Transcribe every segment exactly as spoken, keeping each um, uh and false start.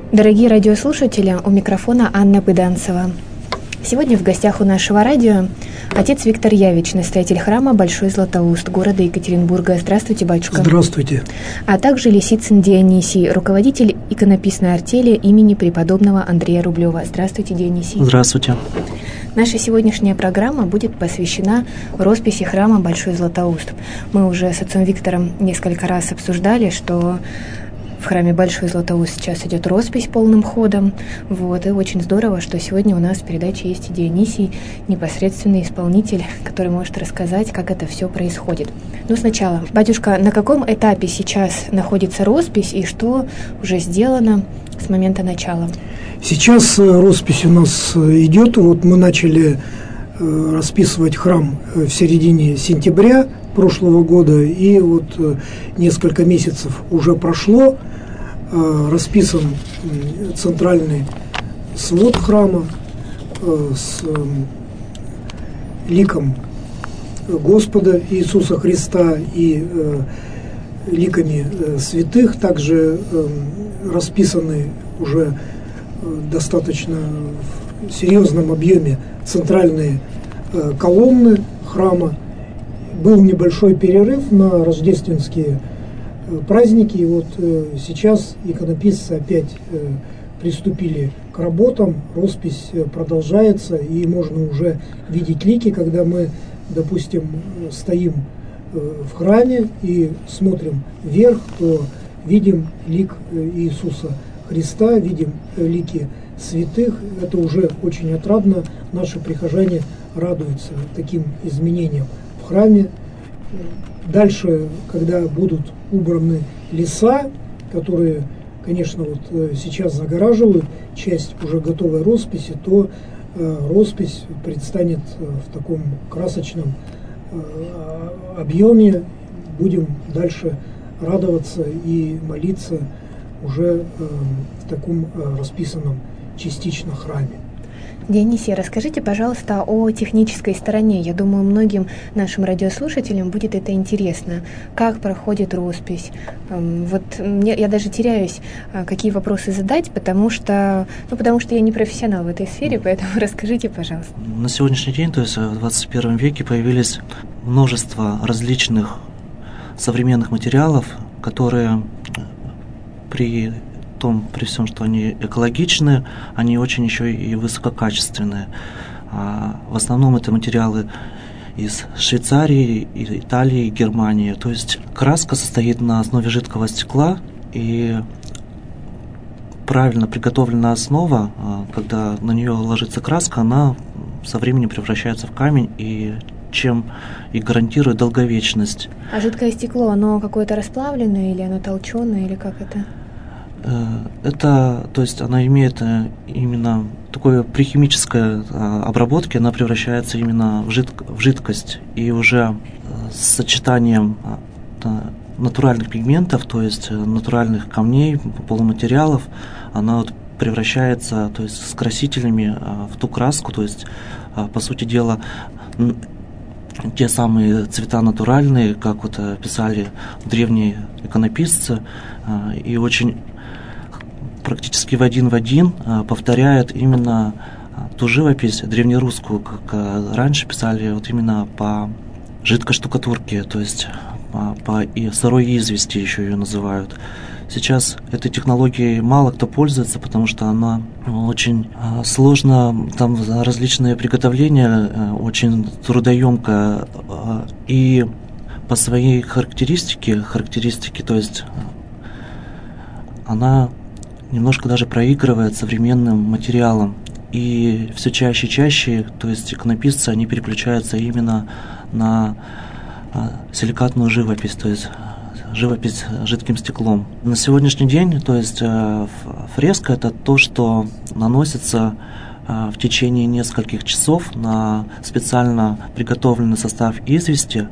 Дорогие радиослушатели, у микрофона Анна Быданцева. Сегодня в гостях у нашего радио отец Виктор Явич, настоятель храма Большой Златоуст города Екатеринбурга. Здравствуйте, батюшка. Здравствуйте. А также Лисицын Дионисий, руководитель иконописной артели имени преподобного Андрея Рублева. Здравствуйте, Дионисий. Здравствуйте. Наша сегодняшняя программа будет посвящена росписи храма Большой Златоуст. Мы уже с отцом Виктором несколько раз обсуждали, что в храме Большой Златоуст сейчас идет роспись полным ходом. Вот, и очень здорово, что сегодня у нас в передаче есть и Дионисий, непосредственный исполнитель, который может рассказать, как это все происходит. Но сначала, батюшка, на каком этапе сейчас находится роспись и что уже сделано с момента начала? Сейчас роспись у нас идет. Вот мы начали расписывать храм в середине сентября прошлого года, и вот несколько месяцев уже прошло. Расписан центральный свод храма с ликом Господа Иисуса Христа и ликами святых. Также расписаны уже достаточно в серьезном объеме центральные колонны храма. Был небольшой перерыв на рождественские праздники, и вот сейчас иконописцы опять приступили к работам, роспись продолжается, и можно уже видеть лики, когда мы, допустим, стоим в храме и смотрим вверх, то видим лик Иисуса Христа, видим лики святых. Это уже очень отрадно. Наши прихожане радуются таким изменениям в храме. Дальше, когда будут убраны леса, которые, конечно, вот сейчас загораживают часть уже готовой росписи, то роспись предстанет в таком красочном объеме. Будем дальше радоваться и молиться уже в таком расписанном частично храме. Дионисий, расскажите, пожалуйста, о технической стороне. Я думаю, многим нашим радиослушателям будет это интересно. Как проходит роспись? Вот мне, я даже теряюсь, какие вопросы задать, потому что, ну, потому что я не профессионал в этой сфере, поэтому расскажите, пожалуйста. На сегодняшний день, то есть в двадцать первом веке, появились множество различных современных материалов, которые при том, при всем, что они экологичны, они очень еще и высококачественные. А в основном это материалы из Швейцарии, Италии, Германии. То есть краска состоит на основе жидкого стекла, и правильно приготовленная основа, когда на нее ложится краска, она со временем превращается в камень, и чем и гарантирует долговечность. А жидкое стекло, оно какое-то расплавленное или оно толченое, или как это? Это, то есть она имеет именно такое при химической обработке, она превращается именно в, жидк, в жидкость, и уже с сочетанием натуральных пигментов, то есть натуральных камней, полуматериалов, она вот превращается, то есть с красителями в ту краску, то есть по сути дела те самые цвета натуральные, как вот писали древние иконописцы, и очень практически в один в один повторяет именно ту живопись древнерусскую, как раньше писали вот именно по жидкой штукатурке, то есть по, по и сырой извести еще ее называют. Сейчас этой технологией мало кто пользуется, потому что она очень сложно, там различные приготовления, очень трудоемкая, и по своей характеристике, характеристике, то есть она немножко даже проигрывает современным материалам. И все чаще и чаще, то есть иконописцы, они переключаются именно на силикатную живопись, то есть живопись жидким стеклом. На сегодняшний день, то есть фреска — это то, что наносится в течение нескольких часов на специально приготовленный состав извести,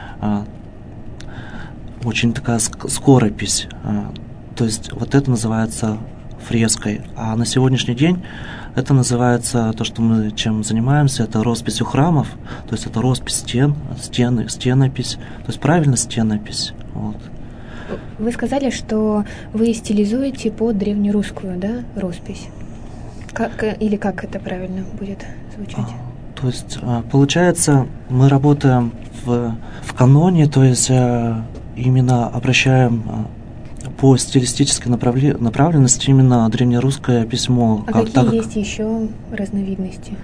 очень такая скоропись. То есть вот это называется фреской. А на сегодняшний день это называется, то, что мы чем занимаемся, это росписью храмов, то есть это роспись стен, стены, стенопись, то есть правильно стенопись. Вот. Вы сказали, что вы стилизуете под древнерусскую, да, роспись? Как, или как это правильно будет звучать? То есть, получается, мы работаем в, в каноне, то есть именно обращаем по стилистической направле, направленности именно древнерусское письмо. А как, какие так, есть еще разновидности?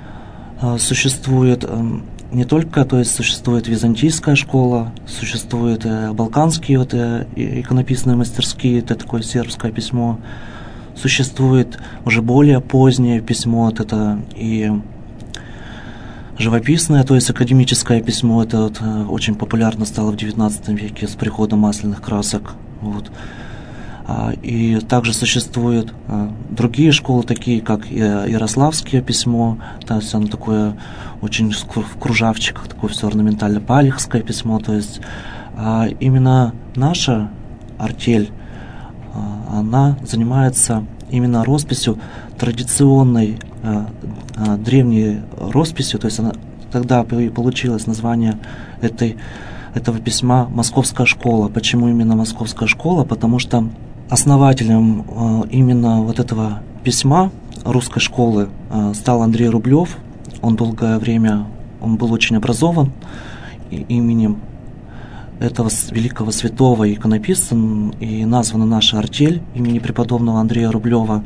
Существует не только, то есть существует византийская школа, существуют балканские вот, иконописные мастерские, это такое сербское письмо, существует уже более позднее письмо, вот это и живописное, то есть академическое письмо, это вот, очень популярно стало в девятнадцатом веке с приходом масляных красок. Вот. И также существуют другие школы, такие как Ярославское письмо, то есть оно такое очень в кружавчиках, такое все орнаментально-палехское письмо, то есть именно наша артель, она занимается именно росписью традиционной древней росписью, то есть она тогда и получилось название этой, этого письма «Московская школа». Почему именно «Московская школа»? Потому что основателем именно вот этого письма русской школы стал Андрей Рублев. Он долгое время, он был очень образован именем этого великого святого иконописца, и названа наша артель имени преподобного Андрея Рублева.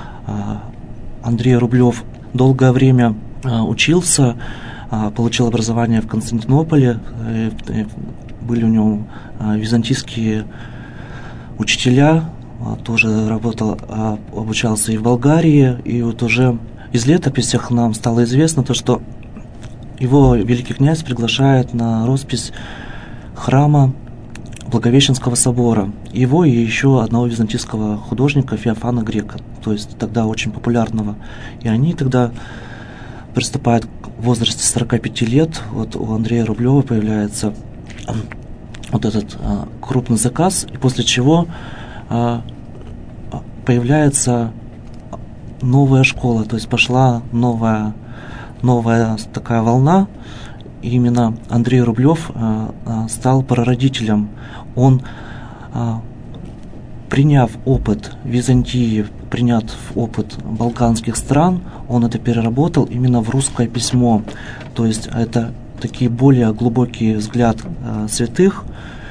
Андрей Рублев долгое время учился, получил образование в Константинополе, были у него византийские учителя, тоже работал, обучался и в Болгарии, и вот уже из летописях нам стало известно то, что его великий князь приглашает на роспись храма Благовещенского собора, его и еще одного византийского художника Феофана Грека, то есть тогда очень популярного. И они тогда приступают в возрасте сорока пяти лет, вот у Андрея Рублева появляется вот этот а, крупный заказ, и после чего а, появляется новая школа, то есть пошла новая, новая такая волна. И именно Андрей Рублев а, а, стал прародителем. Он, а, приняв опыт Византии, приняв опыт балканских стран, он это переработал именно в русское письмо. То есть это такие более глубокий взгляд а, святых.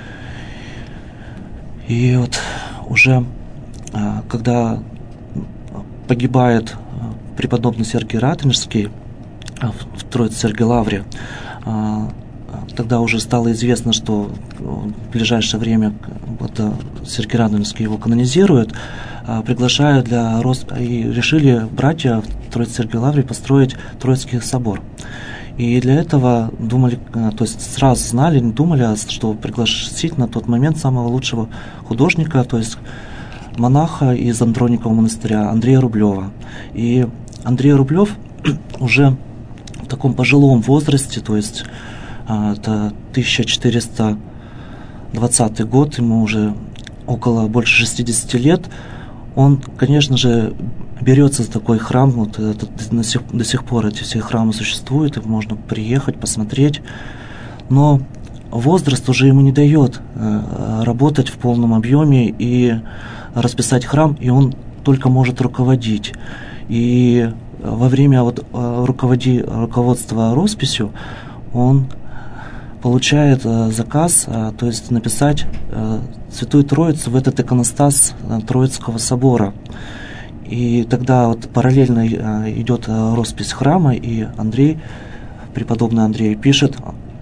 И вот уже а, когда погибает а, преподобный Сергий Радонежский а, в Троице-Сергией Лавре, а, тогда уже стало известно, что в ближайшее время это Сергий Радонежский его канонизирует, а, приглашают для рост... и решили братья в Троице-Сергией Лавре построить Троицкий собор. И для этого думали, то есть сразу знали, не думали, что пригласить на тот момент самого лучшего художника, то есть монаха из Андроникова монастыря Андрея Рублева. И Андрей Рублев уже в таком пожилом возрасте, то есть это тысяча четыреста двадцатый год, ему уже около больше шестидесяти лет, он, конечно же, берется за такой храм, вот это, до, сих, до сих пор эти все храмы существуют, и можно приехать, посмотреть, но возраст уже ему не дает э, работать в полном объеме и расписать храм, и он только может руководить. И во время вот, руководи, руководства росписью он получает э, заказ, э, то есть написать э, Святую Троицу в этот иконостас э, Троицкого собора. И тогда вот параллельно э, идет э, роспись храма, и Андрей, преподобный Андрей, пишет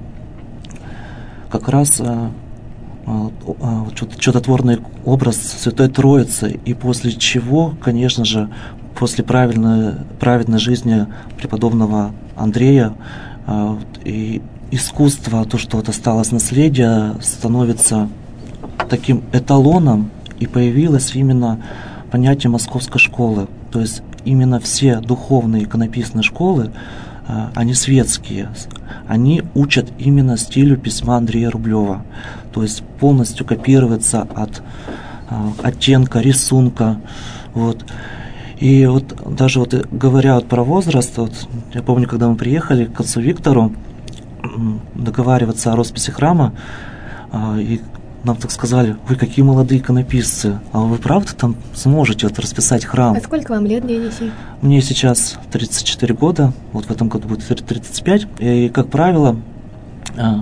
как раз э, э, чудотворный образ Святой Троицы, и после чего, конечно же, после правильной, праведной жизни преподобного Андрея э, и искусство, то, что вот осталось наследие, становится таким эталоном, и появилось именно понятие Московской школы. То есть именно все духовные иконописные школы, они светские, они учат именно стилю письма Андрея Рублева. То есть полностью копируется от оттенка, рисунка. Вот. И вот даже вот говоря вот про возраст, вот, я помню, когда мы приехали к отцу Виктору договариваться о росписи храма, и нам так сказали: вы какие молодые иконописцы, а вы правда там сможете вот расписать храм? А сколько вам лет, Дионисий? Мне сейчас тридцать четыре года, вот в этом году будет тридцать пять, и, как правило, а,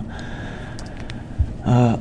а,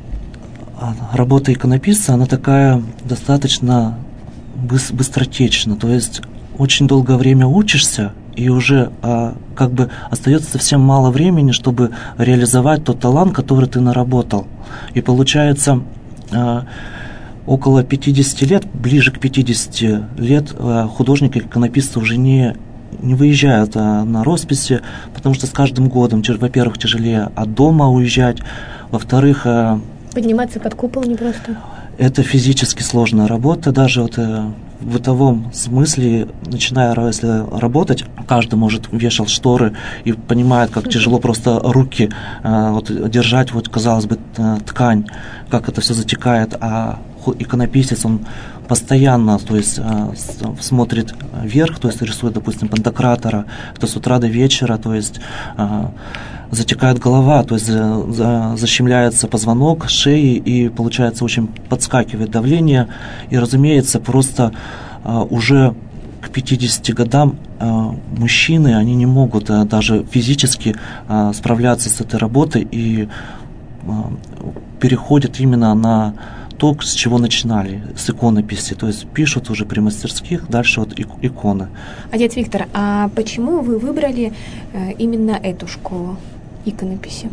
работа иконописца, она такая достаточно быстротечна, то есть очень долгое время учишься, и уже а, как бы остается совсем мало времени, чтобы реализовать тот талант, который ты наработал. И получается, а, около пятидесяти лет, ближе к пятидесяти лет, а, художники-иконописцы уже не, не выезжают а, на росписи, потому что с каждым годом, во-первых, тяжелее от дома уезжать, во-вторых... А, подниматься под купол не просто. Это физически сложная работа, даже вот э, в бытовом смысле, начиная если работать, каждый может вешать шторы и понимает, как тяжело просто руки э, вот, держать, вот, казалось бы, э, ткань, как это все затекает, а иконописец, он постоянно, то есть, э, смотрит вверх, то есть рисует, допустим, пантократора, то с утра до вечера, то есть э, затекает голова, то есть за, за, защемляется позвонок шеи, и получается очень подскакивает давление, и, разумеется, просто э, уже к пятидесяти годам э, мужчины, они не могут э, даже физически э, справляться с этой работой и э, переходят именно на то, с чего начинали, с иконописи, то есть пишут уже при мастерских, дальше вот иконы. Отец Виктор, а почему вы выбрали э, именно эту школу иконописи?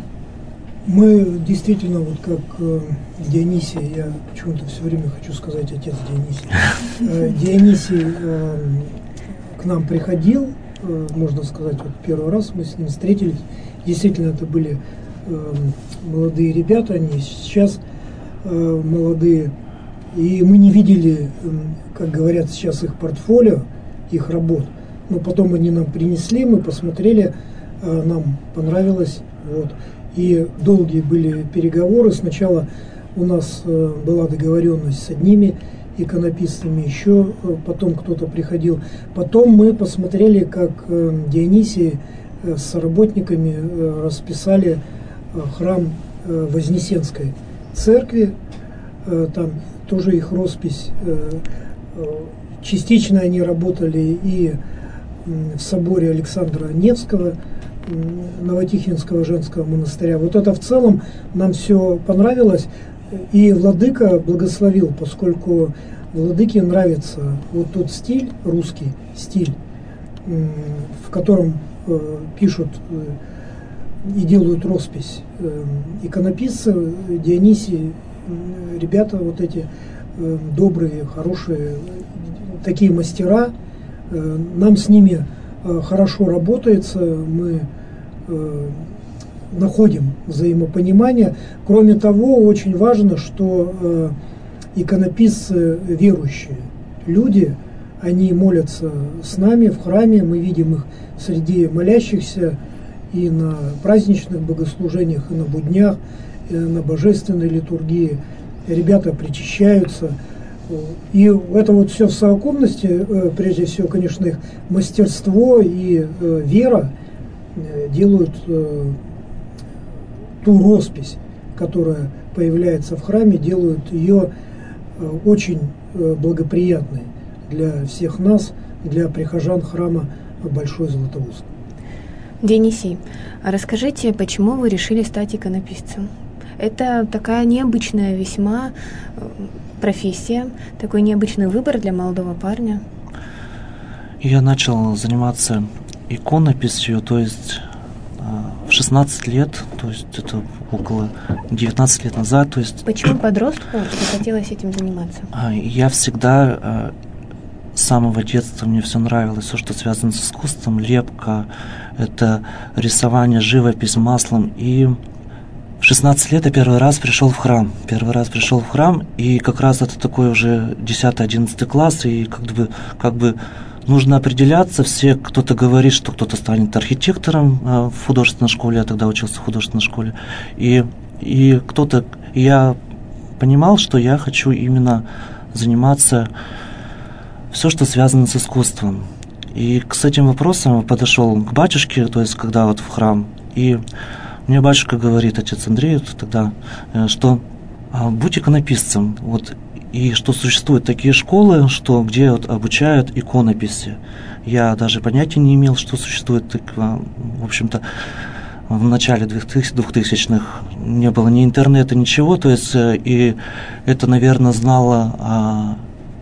Мы действительно, вот как э, Дионисий, я почему-то все время хочу сказать отец Дионисий, э, Дионисий э, к нам приходил, э, можно сказать, вот первый раз мы с ним встретились, действительно это были э, молодые ребята, они сейчас э, молодые, и мы не видели, э, как говорят сейчас, их портфолио, их работ, но потом они нам принесли, мы посмотрели, э, нам понравилось, вот. И долгие были переговоры. Сначала у нас э, была договоренность с одними иконописцами, еще э, потом кто-то приходил. Потом мы посмотрели, как э, Дионисий э, с работниками э, расписали э, храм э, Вознесенской церкви. Э, там тоже их роспись. Э, э, частично они работали и э, в соборе Александра Невского, Новотихвинского женского монастыря. Вот это в целом нам все понравилось, и владыка благословил, поскольку владыке нравится вот тот стиль, русский стиль, в котором э, пишут э, и делают роспись э, иконописцы, Дионисий, э, ребята вот эти э, добрые, хорошие, такие мастера, э, нам с ними хорошо работается, мы э, находим взаимопонимание. Кроме того, очень важно, что э, иконописцы верующие люди, они молятся с нами в храме, мы видим их среди молящихся и на праздничных богослужениях, и на буднях, и на божественной литургии. Ребята причащаются. И это вот все в совокупности, прежде всего, конечно, их мастерство и э, вера делают э, ту роспись, которая появляется в храме, делают ее э, очень э, благоприятной для всех нас, для прихожан храма Большой Златоуст. Дионисий, а расскажите, почему вы решили стать иконописцем? Это такая необычная весьма профессия, такой необычный выбор для молодого парня. Я начал заниматься иконописью, то есть в шестнадцать лет, то есть это около девятнадцать лет назад. То есть, почему подростку захотелось этим заниматься? Я всегда, с самого детства мне все нравилось, все, что связано с искусством, лепка, это рисование, живопись маслом. И в шестнадцать лет я первый раз пришел в храм. Первый раз пришел в храм, и как раз это такой уже десятый-одиннадцатый класс, и как бы, как бы нужно определяться. Все, кто-то говорит, что кто-то станет архитектором э, в художественной школе, я тогда учился в художественной школе, и, и кто-то, и я понимал, что я хочу именно заниматься все, что связано с искусством. И с этим вопросом подошел к батюшке, то есть когда вот в храм, и мне батюшка говорит, отец Андрей, тогда, что будь иконописцем. Вот, и что существуют такие школы, что, где вот обучают иконописи. Я даже понятия не имел, что существует, в общем-то, в начале двухтысячных не было ни интернета, ничего, то есть, и это, наверное, знало о,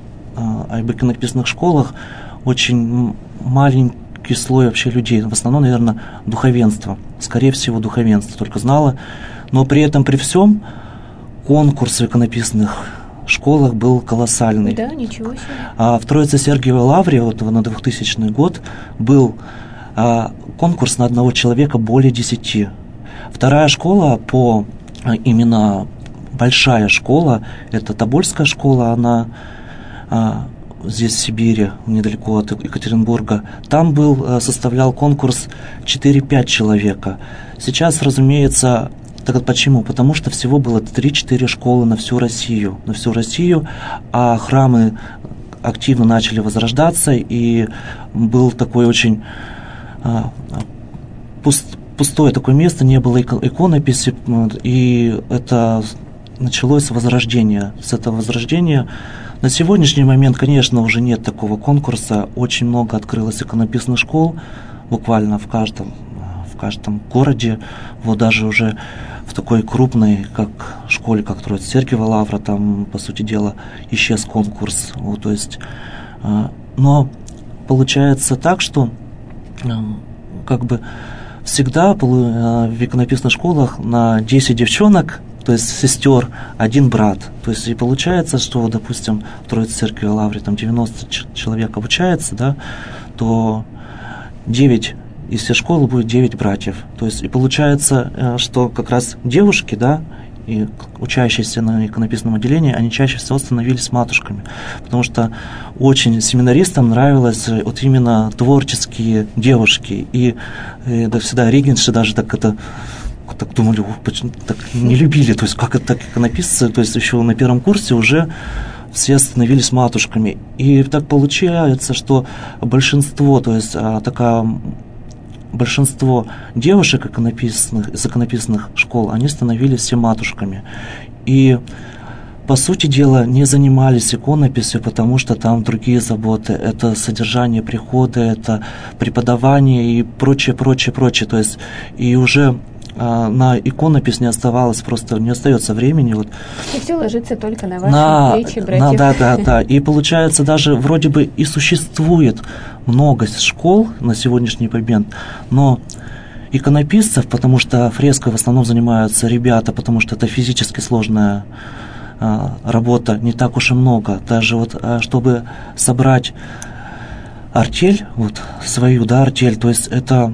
об иконописных школах очень маленький слой вообще людей, в основном, наверное, духовенство, скорее всего, духовенство только знало, но при этом, при всем, конкурс в иконописных школах был колоссальный. Да, ничего себе. А в Троице-Сергиевой Лавре вот на двухтысячный год был а, конкурс на одного человека более десяти. Вторая школа по а, именно большая школа, это Тобольская школа, она а, здесь в Сибири, недалеко от Екатеринбурга. Там был, а, составлял конкурс четыре-пять человека. Сейчас, разумеется, так почему? Потому что всего было три-четыре школы на всю Россию, на всю Россию, а храмы активно начали возрождаться, и был такой очень а, пуст, пустое такое место, не было иконописи, и это началось возрождение. С этого возрождения на сегодняшний момент, конечно, уже нет такого конкурса, очень много открылось иконописных школ, буквально в каждом, в каждом городе, вот даже уже в такой крупной, как школе, как Троице-Сергиева Лавра, там, по сути дела, исчез конкурс. Вот, то есть, э, но получается так, что э, как бы всегда э, в иконописных школах на десять девчонок, то есть сестер, один брат. То есть и получается, что, допустим, в Троице-Сергиевой Лавре там девяносто человек обучается, да, то девять из всей школы будет девять братьев. То есть и получается, что как раз девушки, да, и учащиеся на иконописном отделении, они чаще всего становились матушками, потому что очень семинаристам нравилось вот именно творческие девушки, и, и да, всегда регенши даже так это так думали, почему так не любили, то есть как это так иконописцы, то есть еще на первом курсе уже все становились матушками, и так получается, что большинство, то есть такая большинство девушек иконописных, из иконописных школ, они становились все матушками. И, по сути дела, не занимались иконописью, потому что там другие заботы. Это содержание прихода, это преподавание и прочее, прочее, прочее. То есть, и уже а, на иконопись не оставалось, просто не остается времени. Вот. И все ложится только на ваши на, плечи, братьев. На, да, да, да. И получается, даже вроде бы и существует много школ на сегодняшний момент, но иконописцев, потому что фреской в основном занимаются ребята, потому что это физически сложная а, работа, не так уж и много. Даже вот, а, чтобы собрать артель, вот свою, да, артель, то есть это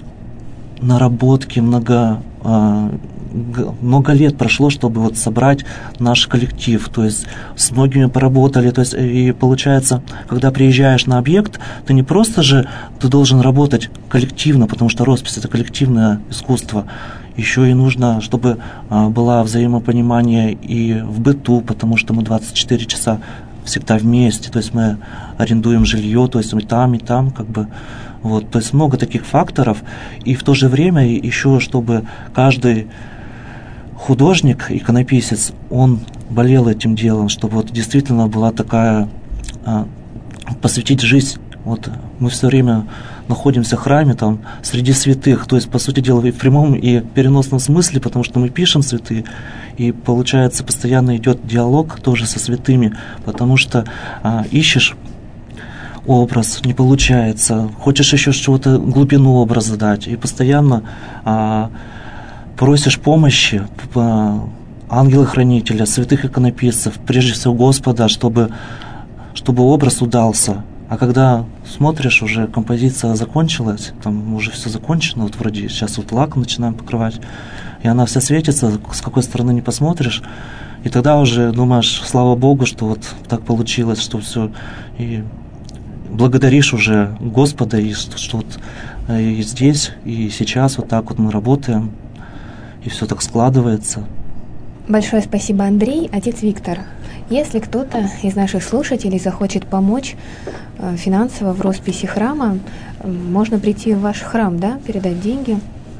наработки, много, а, много лет прошло, чтобы вот собрать наш коллектив, то есть с многими поработали, то есть и получается, когда приезжаешь на объект, ты не просто же, ты должен работать коллективно, потому что роспись это коллективное искусство, еще и нужно, чтобы а, было взаимопонимание и в быту, потому что мы двадцать четыре часа всегда вместе, то есть мы арендуем жилье, то есть мы там и там, как бы, вот, то есть много таких факторов, и в то же время еще, чтобы каждый художник, иконописец, он болел этим делом, чтобы вот действительно была такая, а, посвятить жизнь, вот мы все время находимся в храме, там, среди святых, то есть, по сути дела, и в прямом и переносном смысле, потому что мы пишем святые, и получается, постоянно идет диалог тоже со святыми, потому что а, ищешь образ, не получается, хочешь еще чего-то, глубину образа дать, и постоянно а, просишь помощи ангела-хранителя, святых иконописцев, прежде всего Господа, чтобы, чтобы образ удался. А когда смотришь, уже композиция закончилась, там уже все закончено, вот вроде сейчас вот лак начинаем покрывать, и она вся светится, с какой стороны не посмотришь, и тогда уже думаешь, слава Богу, что вот так получилось, что все, и благодаришь уже Господа, и что, что вот и здесь, и сейчас вот так вот мы работаем, и все так складывается. Большое спасибо, Андрей. Отец Виктор, если кто-то из наших слушателей захочет помочь э, финансово в росписи храма, э, можно прийти в ваш храм, да, передать деньги?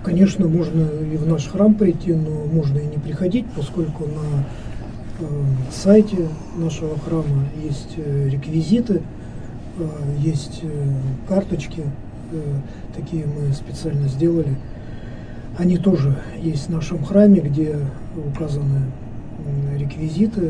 конечно, можно и в наш храм прийти, но можно и не приходить, поскольку на э, сайте нашего храма есть э, реквизиты, э, есть э, карточки, э, такие мы специально сделали. Они тоже есть в нашем храме, где указаны э, реквизиты,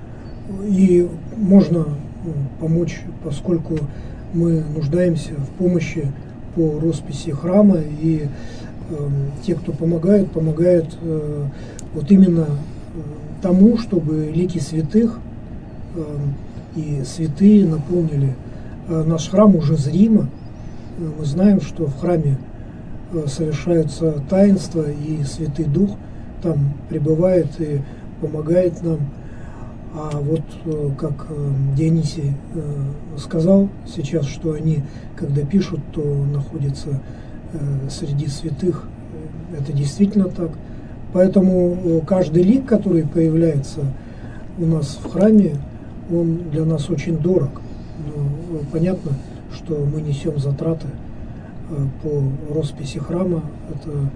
и можно э, помочь, поскольку мы нуждаемся в помощи по росписи храма, и э, те, кто помогают, помогают э, вот именно э, тому, чтобы лики святых э, и святые наполнили э, наш храм уже зримо. Э, мы знаем, что в храме э, совершаются таинства, и Святый Дух там пребывает и помогает нам. А вот э, как э, Дионисий э, сказал сейчас, что они, когда пишут, то находятся э, среди святых. Это действительно так. Поэтому э, каждый лик, который появляется у нас в храме, он для нас очень дорог. Но э, понятно, что мы несем затраты э, по росписи храма. Это э,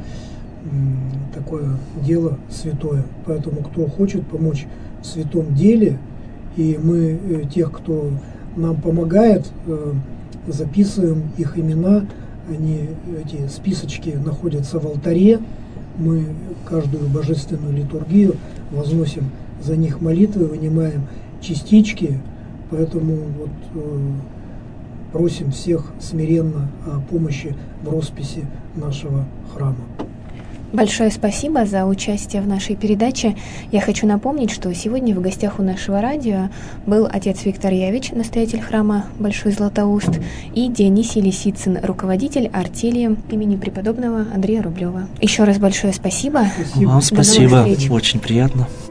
такое дело святое. Поэтому кто хочет помочь в святом деле, и мы э, тех, кто нам помогает, э, записываем их имена, они, эти списочки находятся в алтаре, мы каждую божественную литургию возносим за них молитвы, вынимаем частички, поэтому вот э, просим всех смиренно о помощи в росписи нашего храма. Большое спасибо за участие в нашей передаче. Я хочу напомнить, что сегодня в гостях у нашего радио был отец Виктор Явич, настоятель храма Большой Златоуст, и Дионисий Лисицын, руководитель артели имени преподобного Андрея Рублева. Еще раз большое спасибо. Спасибо. Вам спасибо, очень приятно.